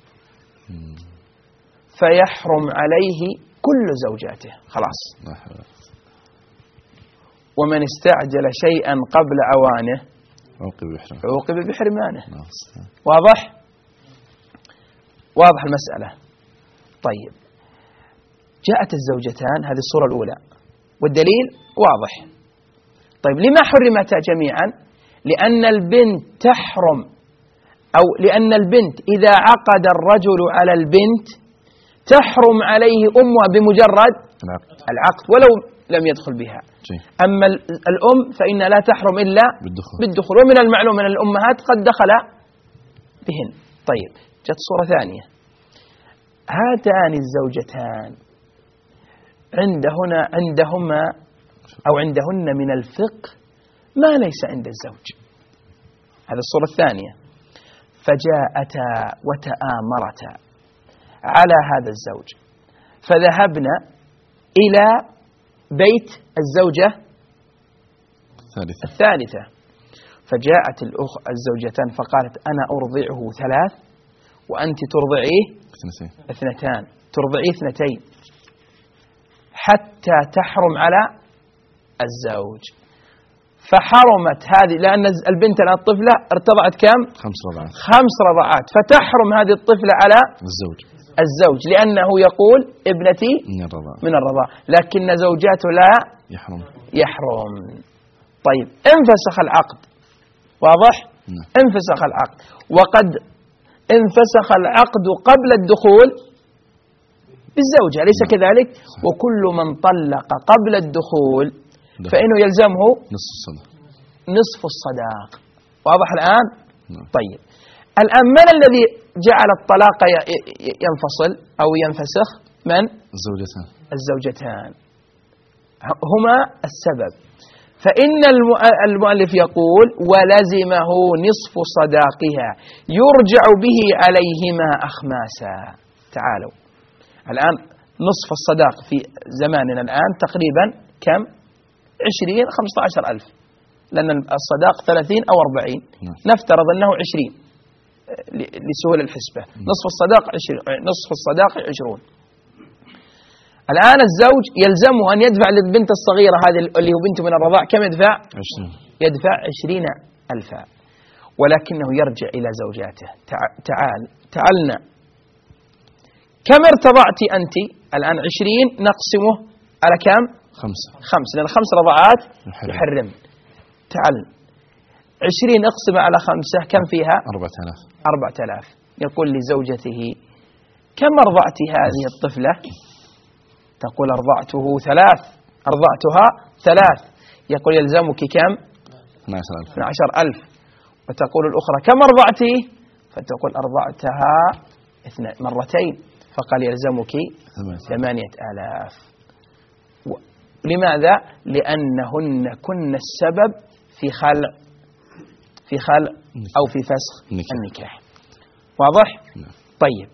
فيحرم عليه كل زوجاته خلاص. ومن استعجل شيئا قبل أوانه عوقب بحرمانه. واضح المسألة. طيب، جاءت الزوجتان، هذه الصورة الأولى، والدليل واضح. طيب، لما حرمتا جميعا؟ لأن البنت تحرم، أو لأن البنت إذا عقد الرجل على البنت تحرم عليه أمها بمجرد العقد ولو لم يدخل بها. أما الأم فإن لا تحرم إلا بالدخول، ومن المعلوم أن الأمهات قد دخل بهن. طيب، جت صورة ثانية، هاتان الزوجتان عندهن من الفقه ما ليس عند الزوج. هذه الصورة الثانية. فجاءتا وتآمرتا على هذا الزوج، فذهبنا إلى بيت الزوجة الثالثة، فجاءت الزوجتان فقالت أنا أرضعه 3 وأنت ترضعيه 2، ترضعيه 2 حتى تحرم على الزوج. فحرمت هذه، لأن البنت الطفلة ارتضعت كم؟ 5 رضعات، فتحرم هذه الطفلة على الزوج لأنه يقول ابنتي من الرضاع، لكن زوجاته لا يحرم. طيب، انفسخ العقد. واضح؟ انفسخ العقد، وقد انفسخ العقد قبل الدخول بالزوجة، أليس كذلك؟ وكل من طلق قبل الدخول فإنه يلزمه نصف الصداق. واضح الآن؟ طيب، الآن من الذي جعل الطلاق ينفصل أو ينفسخ؟ من؟ الزوجتان هما السبب. فإن المؤلف يقول ولزمه نصف صداقها يرجع به عليهما أخماسا. تعالوا الآن، نصف الصداق في زماننا الآن تقريبا كم؟ 20-15 ألف، لأن الصداق 30 أو 40، نفترض أنه 20 لسهولة الحسبة. نصف الصداق 20. الآن الزوج يلزمه أن يدفع للبنت الصغيرة هذه اللي هو بنته من الرضاع كم يدفع؟ 20. يدفع 20,000، ولكنه يرجع إلى زوجاته. تعالنا، كم ارتضعت أنت؟ الآن 20 نقسمه على كم؟ 5، لأن 5 رضعات يحرم. تعال 20 اقسم على 5 كم فيها؟ 4000. يقول لزوجته كم أرضعت هذه الطفلة؟ تقول أرضعتها 3. يقول يلزمك كم؟ 12,000. وتقول الأخرى كم أرضعتي؟ فتقول أرضعتها 2 مرتين، فقال يلزمك 8,000. لماذا؟ لأنهن كن السبب في خلع أو في فسخ النكاح. واضح؟ طيب،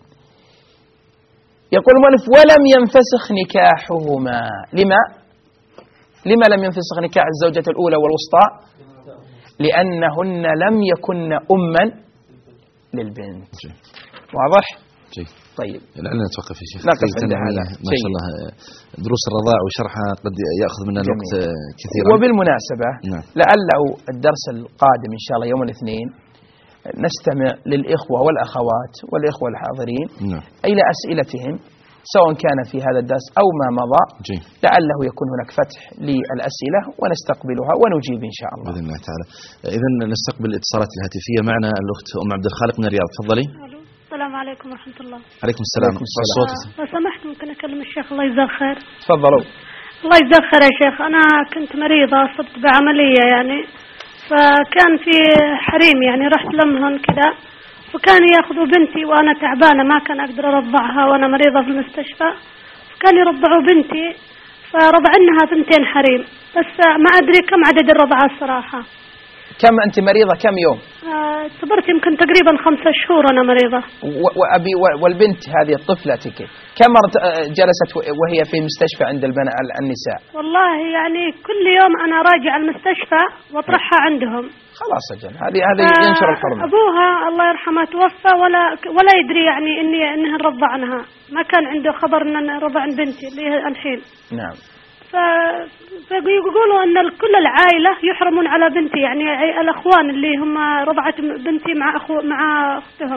يقول المؤلف ولم ينفسخ نكاحهما. لما؟ لما لم ينفسخ نكاح الزوجة الأولى والوسطى؟ لأنهن لم يكن أما للبنت. واضح؟ طيب لعلنا نتوقف يا شيخ. نقف عند هذا. ما شاء الله دروس الرضاع وشرحها قد يأخذ منا الوقت كثيرا. وبالمناسبة لعله الدرس القادم إن شاء الله يوم الاثنين نستمع للإخوة والأخوات والإخوة الحاضرين إلى أسئلتهم سواء كان في هذا الدرس أو ما مضى. لعله يكون هناك فتح للأسئلة ونستقبلها ونجيب إن شاء الله بإذن الله تعالى. إذن نستقبل الاتصالات الهاتفية. معنا الأخت أم عبد الخالق من الرياض. تفضلي. السلام عليكم ورحمة الله. عليكم السلام. لو سمحت ممكن أكلم الشيخ الله يجزاه خير؟ تفضلوا. الله يجزاه خير يا شيخ. أنا كنت مريضة صرت بعملية يعني، فكان في حريم يعني رحت لمهن كذا، وكانوا ياخذوا بنتي وأنا تعبانة ما كان أقدر أرضعها وأنا مريضة في المستشفى، فكانوا يرضعوا بنتي فرضعنها 2 حريم، بس ما أدري كم عدد الرضعات صراحة. كم أنت مريضة كم يوم؟ صبرت يمكن تقريبا 5 شهور أنا مريضة. وأبي والبنت هذه الطفلتك كم مرة جلست وهي في مستشفى عند النساء؟ والله يعني كل يوم أنا راجع المستشفى وأطرحها عندهم. خلاص أجل هذه ينشر الحرمة. أبوها الله يرحمه توفى ولا يدري يعني إنها نرضعنها، ما كان عنده خبر إن نرضع بنتي اللي هي الحين. نعم. فيقولوا أن كل العائلة يحرمون على بنتي، يعني الأخوان اللي هم رضعت بنتي مع أختهم.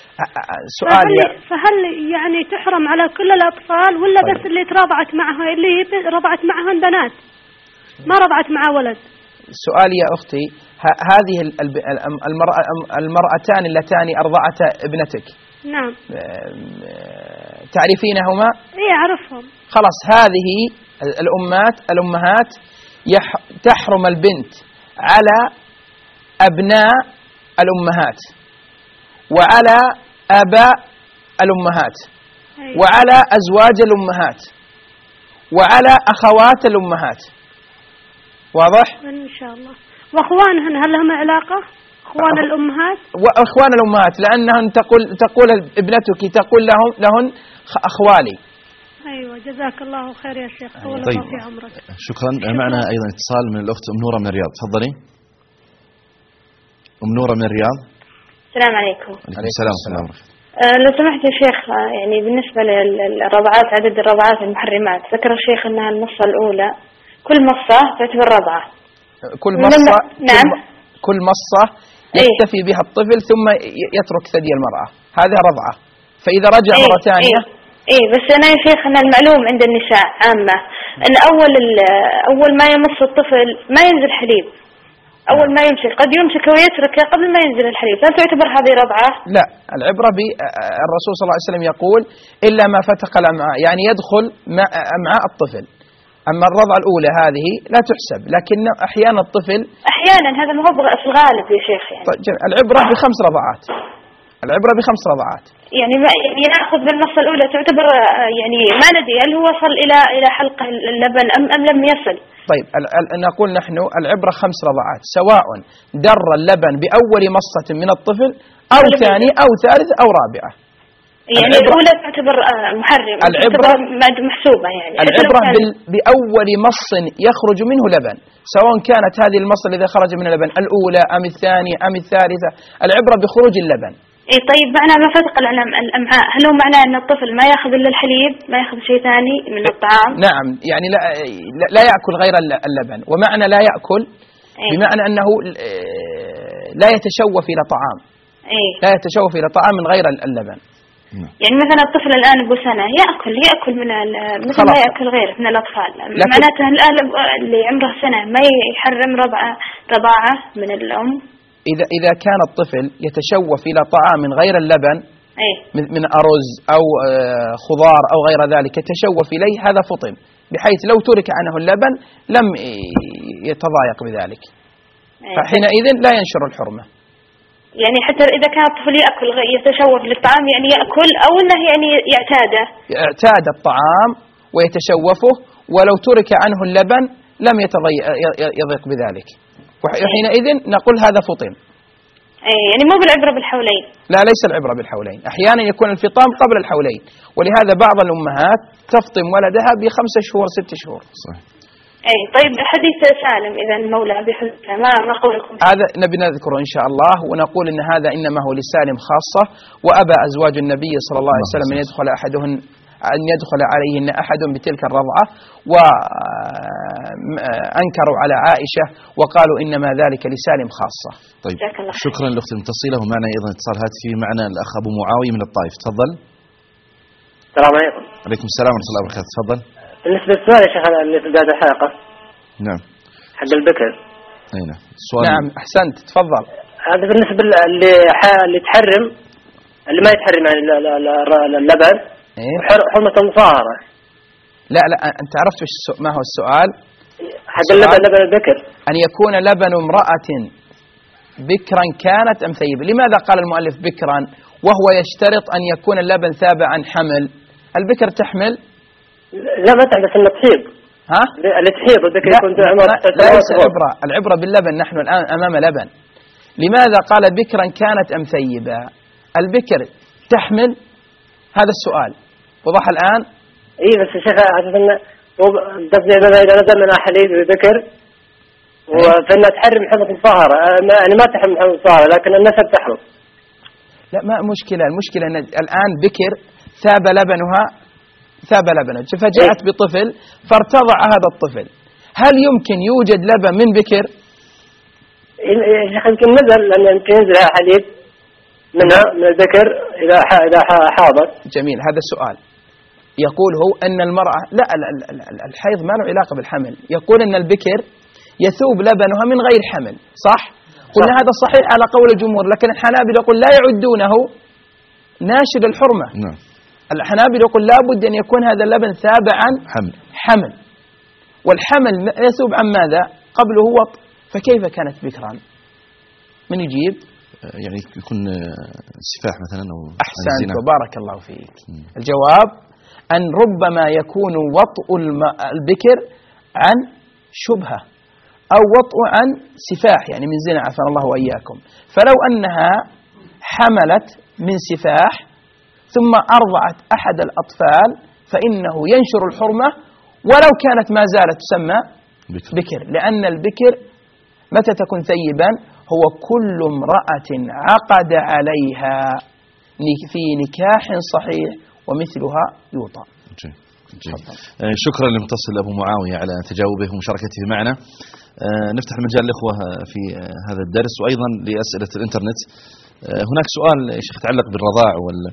فهل يعني تحرم على كل الأطفال ولا طيب. بس اللي ترضعت معها اللي رضعت معهن بنات ما رضعت مع ولد؟ سؤالي يا أختي، هذه المرأتان اللتان أرضعتا ابنتك نعم تعرفينهما؟ إيه أعرفهم. خلاص هذه الأمهات تحرم البنت على أبناء الأمهات وعلى آباء الأمهات وعلى أزواج الأمهات وعلى أخوات الأمهات. واضح؟ إن شاء الله. وأخوانهن هل لهم علاقة؟ أخوان الأمهات؟ وأخوان الأمهات لأنهن تقول ابنتك تقول لهن أخوالي. أيوة جزاك الله خير يا شيخ. طول طيب. الله في عمرك. شكرا. معنا أيضا اتصال من الأخت أم نورة من الرياض. تفضلي أم نورة من الرياض. السلام عليكم. عليكم السلام. لو سمحت يا شيخ، يعني بالنسبة للرضعات عدد الرضعات المحرمات ذكر الشيخ أنها المصة الأولى كل مصة تعتبر رضعة. كل مصة نعم. كل مصة يكتفي بها الطفل ثم يترك ثدي المرأة، هذه رضعة. فإذا رجع مرة ثانية بس أنا يا شيخ أن المعلوم عند النساء عامة أن أول ما يمص الطفل ما ينزل حليب، أول ما يمسك قد يمسك ويتركه قبل ما ينزل الحليب، هل تعتبر هذه رضعة؟ لا، العبرة بالرسول صلى الله عليه وسلم يقول إلا ما فتق الأمعاء، يعني يدخل أمعاء الطفل. أما الرضعة الأولى هذه لا تحسب، لكن أحيانا الطفل هذا ما هو في الغالب يا شيخ يعني. طيب العبرة ب5 رضعات. العبرة ب5 رضعات. يعني يأخذ بالمصة الأولى تعتبر يعني ما ندري هل هو وصل إلى حلق اللبن أم لم يصل. طيب نقول نحن العبرة 5 رضعات سواء در اللبن بأول مصة من الطفل أو ثاني أو ثالث أو رابعة. يعني الأولى تعتبر محرم، العبرة محسوبة يعني. العبرة بأول مص يخرج منه لبن، سواء كانت هذه المص الذي خرج من اللبن الأولى أم الثانية أم الثالثة، العبرة بخروج اللبن. طيب معناه ما فتق الأمعاء، هل هو معناه أن الطفل ما يأخذ إلا الحليب ما يأخذ شيء ثاني من الطعام؟ نعم، يعني لا يأكل غير اللبن، ومعنى لا يأكل بمعنى أنه لا يتشوف إلى طعام. لا يتشوف إلى طعام من غير اللبن. يعني مثلا الطفل الآن أبو سنة يأكل من مثل ما يأكل غيره من الأطفال، معناته الآن اللي عمره سنة ما يحرم رضاعة من الأم. إذا كان الطفل يتشوف إلى طعام غير اللبن من أرز أو خضار أو غير ذلك يتشوف إليه، هذا فطن، بحيث لو ترك عنه اللبن لم يتضايق بذلك، فحينئذ لا ينشر الحرمة. يعني حتى إذا كان الطفل يأكل يتشوف للطعام يعني يأكل أو أنه يعني اعتاد الطعام ويتشوفه، ولو ترك عنه اللبن لم يضيق بذلك، وحينئذ نقول هذا فطن. يعني مو بالعبرة بالحولين. لا، ليس العبرة بالحولين، أحيانا يكون الفطام قبل الحولين، ولهذا بعض الأمهات تفطم ولدها ب5 شهور 6 شهور. صحيح. أي طيب حديث سالم إذا المولى بحزنه ما قولكم؟ هذا نبي نذكره إن شاء الله، ونقول إن هذا إنما هو لسالم خاصة، وأبى أزواج النبي صلى الله عليه وسلم أن يدخل عليهن أحد بتلك الرضعة، وأنكروا على عائشة وقالوا إنما ذلك لسالم خاصة. طيب شكرا لأختي المتصلة. ومعنا أيضا اتصال هاتفي معنا الأخ أبو معاوية من الطائف. تفضل. السلام عليكم. عليكم السلام ورحمة الله وبركاته. تفضل. بالنسبة للسؤال يا شيخ اللي في بداية الحلقة. نعم. حق البكر. أي نعم. السؤال. نعم أحسنت تفضل. هذا بالنسبة اللي تحرم، اللي ما يتحرم يعني اللبن. إيه؟ حرمة مصاهرة. لا أنت عرفت ما هو السؤال؟ حق اللبن البكر أن يكون لبن امرأة بكرا كانت أم ثيبا. لماذا قال المؤلف بكرا وهو يشترط أن يكون اللبن ثابع عن حمل؟ البكر تحمل؟ لا ما تحدث إنه تحيض. ها؟ اللي تحيض البكر يكون ليس العبرة باللبن، نحن الآن أمام لبن. لماذا قال بكرا كانت أم ثيبا؟ البكر تحمل؟ هذا السؤال وضح الآن. إيه بس الشيخ أساسا إذا نزل من حليب بكر فإنها تحرم حمض مصاهرة، يعني ما تحرم حمض مصاهرة لكن النسب تحرم. لا ما مشكلة، المشكلة أن الآن بكر ثاب لبنها فجاءت بطفل فارتضع هذا الطفل، هل يمكن يوجد لبن من بكر؟ يمكن نزل لأن يمكن ينزل حليب منها من البكر إذا حاضت. جميل هذا السؤال. يقول هو أن المرأة لا الحيض ما له علاقة بالحمل، يقول أن البكر يثوب لبنها من غير حمل، صح؟ قلنا هذا صحيح على قول الجمهور، لكن الحنابلة يقول لا يعدونه ناشر الحرمة. نعم. الحنابلة يقول لابد أن يكون هذا اللبن ثابعا حمل، والحمل يثوب عن ماذا؟ قبله وطء، فكيف كانت بكرا؟ من يجيب؟ يعني يكون سفاح مثلا أو أحسنت وبارك الله فيك. الجواب أن ربما يكون وطء البكر عن شبهة أو وطء عن سفاح، يعني من زنا عافانا الله وإياكم. فلو أنها حملت من سفاح ثم أرضعت أحد الأطفال فإنه ينشر الحرمة ولو كانت ما زالت تسمى بكر، لأن البكر متى تكون ثيبا؟ هو كل امرأة عقد عليها في نكاح صحيح ومثلها يوطأ. شكرا للمتصل أبو معاوية على تجاوبه ومشاركته معنا. نفتح المجال للإخوة في هذا الدرس وأيضا لأسئلة الإنترنت. هناك سؤال يتعلق بالرضاع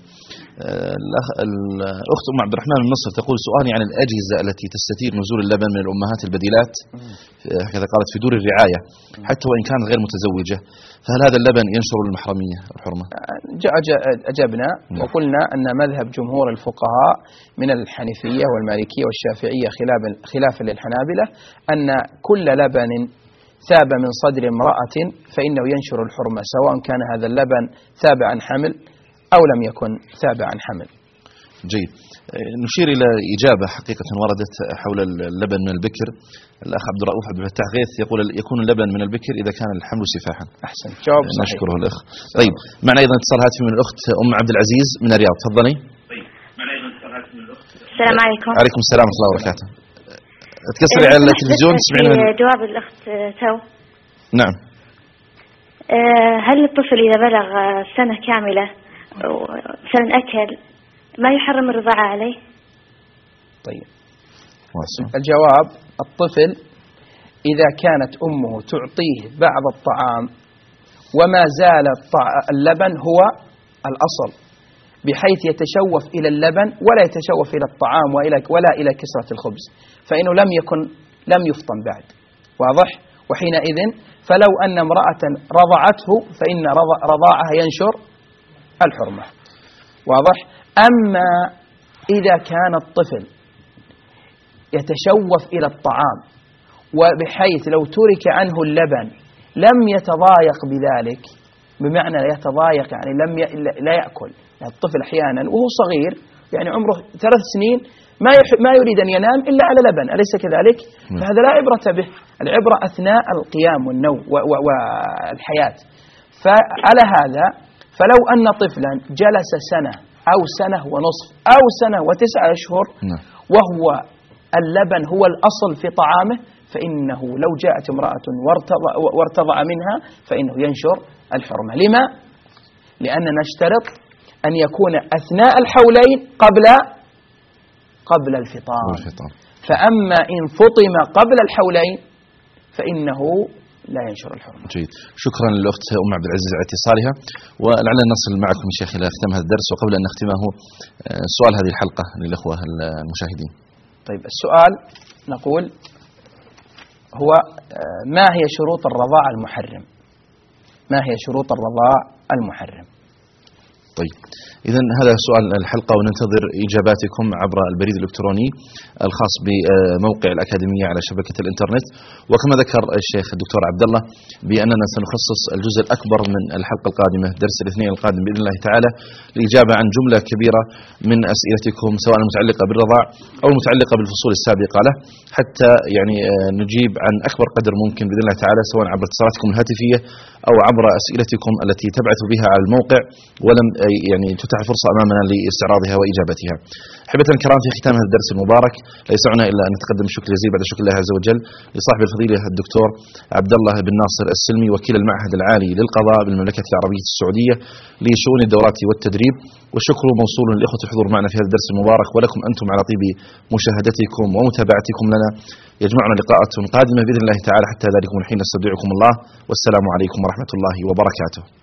الأخت أم عبد الرحمن من مصر تقول سؤالي عن الأجهزة التي تستثير نزول اللبن من الأمهات البديلات، هكذا قالت في دور الرعاية حتى وإن كانت غير متزوجة، فهل هذا اللبن ينشر المحرمية الحرمة؟ أجبنا وقلنا أن مذهب جمهور الفقهاء من الحنفية والمالكية والشافعية خلافا للحنابلة أن كل لبن ثاب من صدر امرأة فإنه ينشر الحرمة، سواء كان هذا اللبن ثابع عن حمل أو لم يكن ثابع عن حمل. جيد. نشير إلى إجابة حقيقة وردت حول اللبن من البكر. الأخ عبد الرؤوف عبد الفتاح غيث يقول يكون اللبن من البكر إذا كان الحمل سفاحا. أحسن جواب صحيح. نشكره الأخ. طيب معنا أيضا اتصال هاتفي من الأخت أم عبد العزيز من الرياض. تفضلي. السلام عليكم. عليكم السلام ورحمة الله وبركاته. تكسري على التلفزيون تسمعين جواب الأخت تو. نعم. هل الطفل إذا بلغ سنة كاملة مثلا أكل ما يحرم الرضاعة عليه؟ طيب الجواب الطفل إذا كانت أمه تعطيه بعض الطعام وما زال اللبن هو الأصل بحيث يتشوف إلى اللبن ولا يتشوف إلى الطعام ولا إلى كسرة الخبز، فإنه لم يفطن بعد. واضح؟ وحينئذ فلو أن امرأة رضعته فإن رضاعها ينشر الحرمة. واضح؟ أما إذا كان الطفل يتشوف إلى الطعام وبحيث لو ترك عنه اللبن لم يتضايق بذلك، بمعنى لا يتضايق يعني لا يأكل، يعني الطفل أحيانا وهو صغير يعني عمره 3 سنين ما يريد أن ينام إلا على لبن، أليس كذلك؟ فهذا لا عبرة به، العبرة أثناء القيام والنوم والحياة. فعلى هذا فلو أن طفلا جلس سنة أو سنة ونصف أو سنة و9 أشهر وهو اللبن هو الأصل في طعامه، فإنه لو جاءت امرأة وارتضع منها فإنه ينشر الحرمة. لما؟ لأننا نشترط أن يكون أثناء الحولين قبل الفطام. فأما إن فطم قبل الحولين فإنه لا ينشر الحرمة. جيد، شكرا للأخت أم عبد العزيز على اتصالها، ولعلنا نصل معكم شيخ إلى ختام هذا الدرس. وقبل أن نختمه سؤال هذه الحلقة للأخوة المشاهدين. طيب، السؤال نقول هو ما هي شروط الرضاع المحرم؟ ما هي شروط الرضاع المحرم؟ طيب، إذن هذا سؤال الحلقة، وننتظر إجاباتكم عبر البريد الإلكتروني الخاص بموقع الأكاديمية على شبكة الإنترنت. وكما ذكر الشيخ الدكتور عبد الله بأننا سنخصص الجزء الأكبر من الحلقة القادمة درس الاثنين القادم بإذن الله تعالى للإجابة عن جملة كبيرة من أسئلتكم، سواء المتعلقة بالرضاع أو المتعلقة بالفصول السابقة له، حتى يعني نجيب عن أكبر قدر ممكن بإذن الله تعالى، سواء عبر اتصالاتكم الهاتفية أو عبر أسئلتكم التي تبعث بها على الموقع ولم يعني تتاح فرصة أمامنا لاستعراضها وإجابتها. أحبة الكرام، في ختام هذا الدرس المبارك لا يسعنا إلا أن نتقدم الشكر الجزيل بعد شكر الله عز وجل لصاحب الفضيلة الدكتور عبد الله بن ناصر السلمي، وكيل المعهد العالي للقضاء بالمملكة العربية السعودية لشؤون الدورات والتدريب. والشكر موصول للإخوة الحضور معنا في هذا الدرس المبارك، ولكم أنتم على طيب مشاهدتكم ومتابعتكم لنا. يجمعنا لقاءات قادمة بإذن الله تعالى، حتى ذلكم الحين نستودعكم الله، والسلام عليكم ورحمة الله وبركاته.